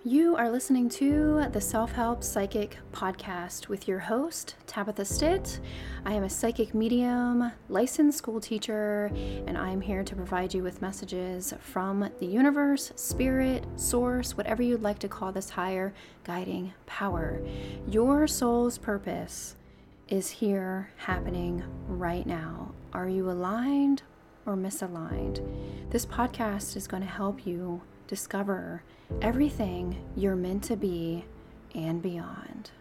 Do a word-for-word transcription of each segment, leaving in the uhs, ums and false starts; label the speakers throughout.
Speaker 1: You are listening to the Self-Help Psychic Podcast with your host, Tabitha Stitt. I am a psychic medium, licensed school teacher, and I am here to provide you with messages from the universe, spirit, source, whatever you'd like to call this higher guiding power. Your soul's purpose is here happening right now. Are you aligned or misaligned? This podcast is going to help you discover everything you're meant to be and beyond.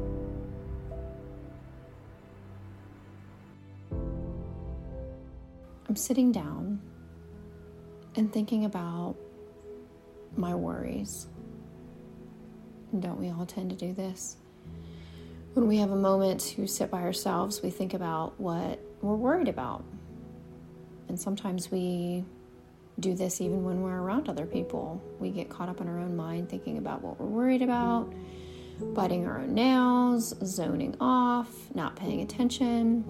Speaker 1: I'm sitting down and thinking about my worries. Don't we all tend to do this? When we have a moment to sit by ourselves, we think about what we're worried about. And sometimes we do this even when we're around other people. We get caught up in our own mind thinking about what we're worried about, biting our own nails, zoning off, not paying attention.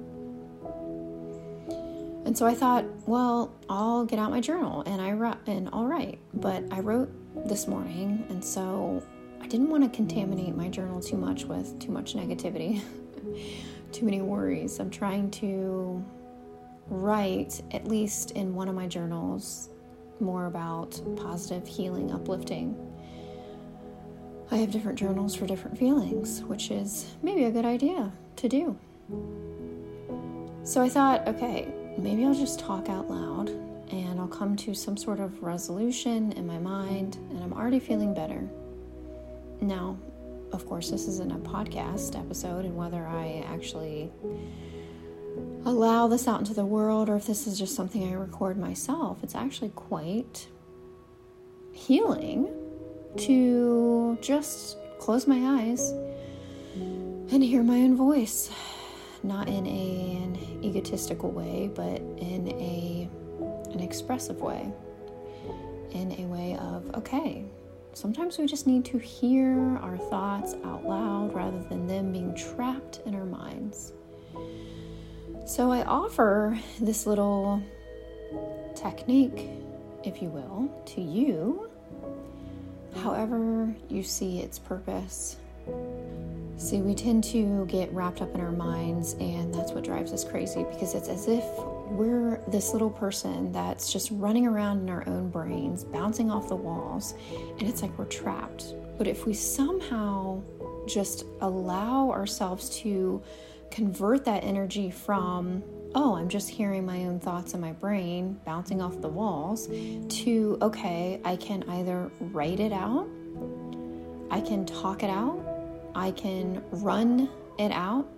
Speaker 1: And so I thought, well, I'll get out my journal and I write, and I'll write. But I wrote this morning, and so I didn't want to contaminate my journal too much with too much negativity, too many worries. I'm trying to write, at least in one of my journals, more about positive, healing, uplifting. I have different journals for different feelings, which is maybe a good idea to do. So I thought, okay, maybe I'll just talk out loud and I'll come to some sort of resolution in my mind, and I'm already feeling better. Now, of course, this isn't a podcast episode, and whether I actually allow this out into the world, or if this is just something I record myself, it's actually quite healing to just close my eyes and hear my own voice, not in a, an egotistical way, but in a an expressive way, in a way of, okay, sometimes we just need to hear our thoughts out loud rather than them being trapped in our minds. So I offer this little technique, if you will, to you, however you see its purpose. See, we tend to get wrapped up in our minds, and that's what drives us crazy, because it's as if we're this little person that's just running around in our own brains, bouncing off the walls, and it's like we're trapped. But if we somehow just allow ourselves to convert that energy from, oh, I'm just hearing my own thoughts in my brain bouncing off the walls, to, okay, I can either write it out, I can talk it out, I can run it out.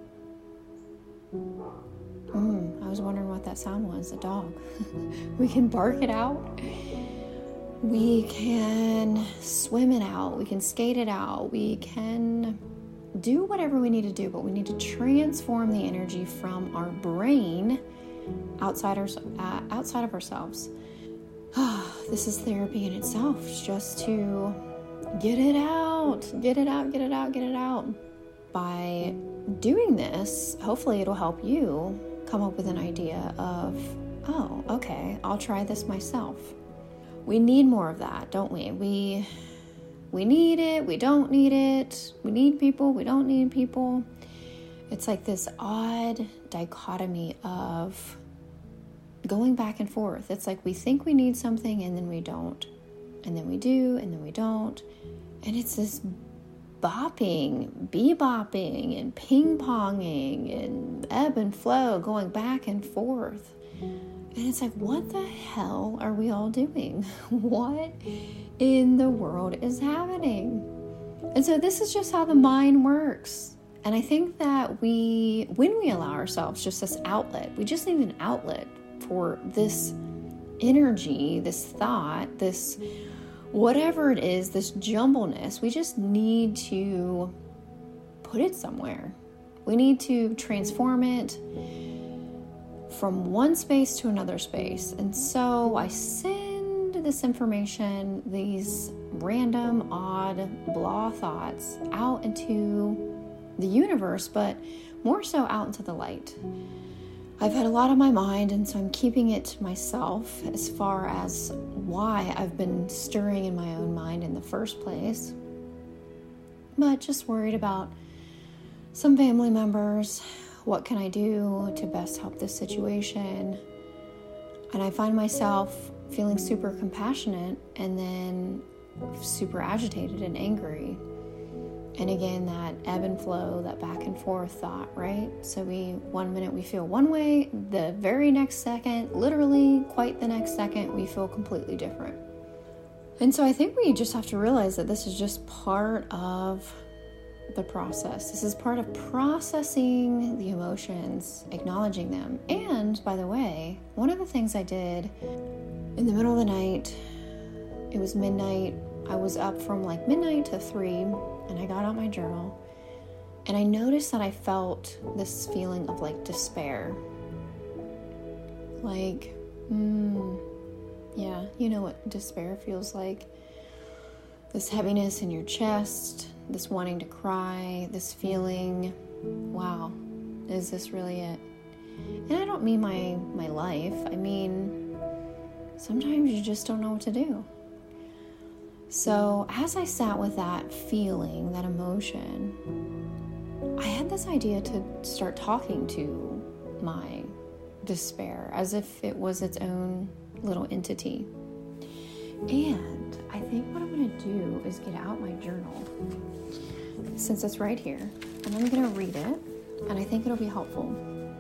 Speaker 1: Mm, I was wondering what that sound was, a dog. We can bark it out. We can swim it out. We can skate it out. We can do whatever we need to do, but we need to transform the energy from our brain outside our, uh, outside of ourselves. This is therapy in itself, just to get it out, get it out, get it out, get it out. By doing this, hopefully it'll help you come up with an idea of, oh, okay, I'll try this myself. We need more of that, don't we? We We need it, we don't need it, we need people, we don't need people. It's like this odd dichotomy of going back and forth. It's like we think we need something and then we don't. And then we do, and then we don't. And it's this bopping, bebopping, and ping-ponging, and ebb and flow, going back and forth. And it's like, what the hell are we all doing? What in the world is happening? And so this is just how the mind works. And I think that we, when we allow ourselves just this outlet, we just need an outlet for this energy, this thought, this whatever it is, this jumbleness. We just need to put it somewhere. We need to transform it from one space to another space. And so I send this information, these random, odd, blah thoughts out into the universe, but more so out into the light. I've had a lot on my mind, and so I'm keeping it to myself as far as why I've been stirring in my own mind in the first place. But just worried about some family members. What can I do to best help this situation? And I find myself feeling super compassionate and then super agitated and angry. And again, that ebb and flow, that back and forth thought, right? So we, one minute we feel one way, the very next second, literally quite the next second, we feel completely different. And so I think we just have to realize that this is just part of the process. This is part of processing the emotions, acknowledging them. And by the way, one of the things I did in the middle of the night, it was midnight, I was up from like midnight to three, and I got out my journal, and I noticed that I felt this feeling of like despair. Like, mm, yeah, you know what despair feels like. This heaviness in your chest, this wanting to cry, this feeling, wow, is this really it? And I don't mean my, my life. I mean, sometimes you just don't know what to do. So as I sat with that feeling, that emotion, I had this idea to start talking to my despair as if it was its own little entity. And I think what I'm going to do is get out my journal, since it's right here, and I'm going to read it, and I think it'll be helpful.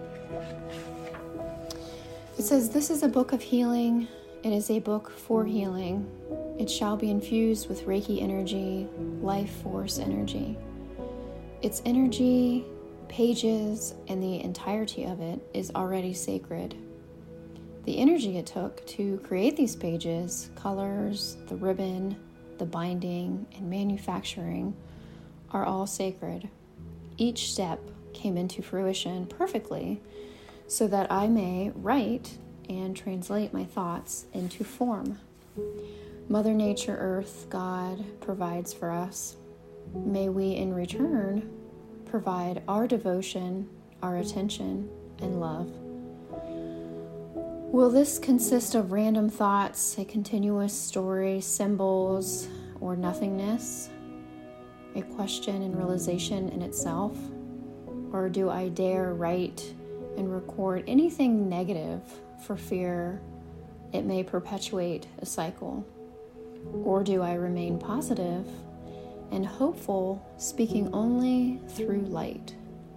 Speaker 1: It says, "This is a book of healing. It is a book for healing. It shall be infused with Reiki energy, life force energy. Its energy, pages, and the entirety of it is already sacred. The energy it took to create these pages, colors, the ribbon, the binding, and manufacturing are all sacred. Each step came into fruition perfectly so that I may write and translate my thoughts into form. Mother Nature, Earth, God provides for us. May we in return provide our devotion, our attention, and love. Will this consist of random thoughts, a continuous story, symbols, or nothingness? A question and realization in itself? Or do I dare write and record anything negative for fear it may perpetuate a cycle? Or do I remain positive and hopeful, speaking only through light?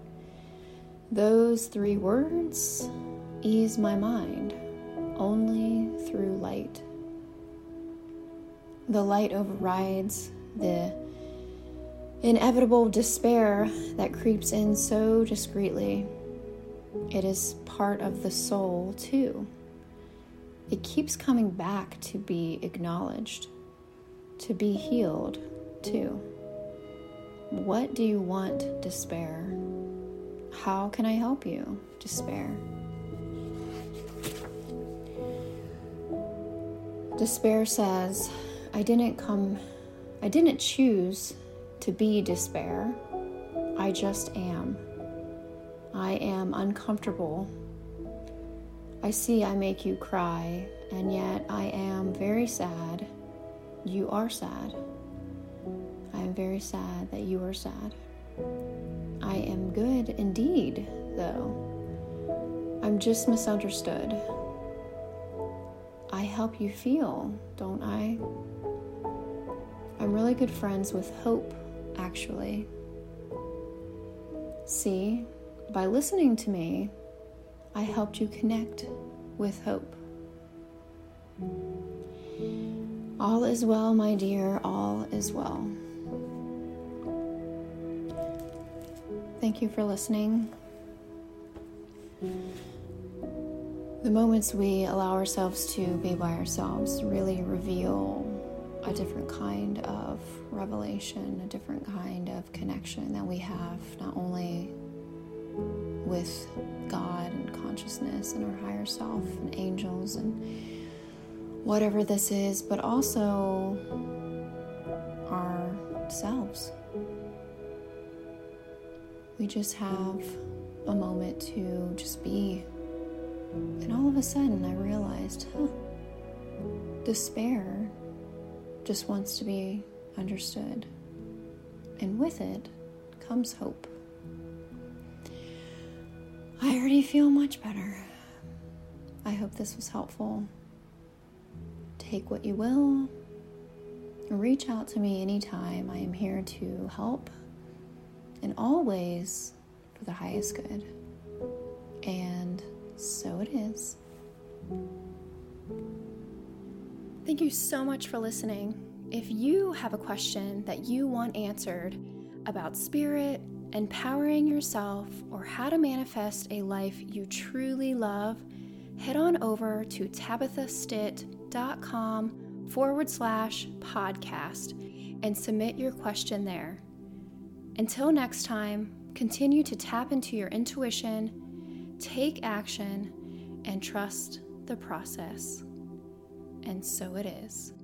Speaker 1: Those three words ease my mind, only through light. The light overrides the inevitable despair that creeps in so discreetly. It is part of the soul, too. It keeps coming back to be acknowledged, to be healed, too. What do you want, despair? How can I help you, despair? Despair says, I didn't come, I didn't choose to be despair. I just am. I am uncomfortable. I see I make you cry, and yet I am very sad. You are sad. I am very sad that you are sad. I am good indeed, though. I'm just misunderstood. I help you feel, don't I? I'm really good friends with hope, actually. See, by listening to me, I helped you connect with hope. All is well, my dear, all is well. Thank you for listening. The moments we allow ourselves to be by ourselves really reveal a different kind of revelation, a different kind of connection that we have, not only with God and consciousness and our higher self and angels and whatever this is, but also ourselves. We just have a moment to just be And all of a sudden I realized, huh, despair just wants to be understood. And with it comes hope. I already feel much better. I hope this was helpful. Take what you will. Reach out to me anytime. I am here to help, and always for the highest good. And so it is. Thank you so much for listening. If you have a question that you want answered about spirit, empowering yourself, or how to manifest a life you truly love, head on over to tabithastitt.com forward slash podcast and submit your question there. Until next time, continue to tap into your intuition, take action, and trust the process. And so it is.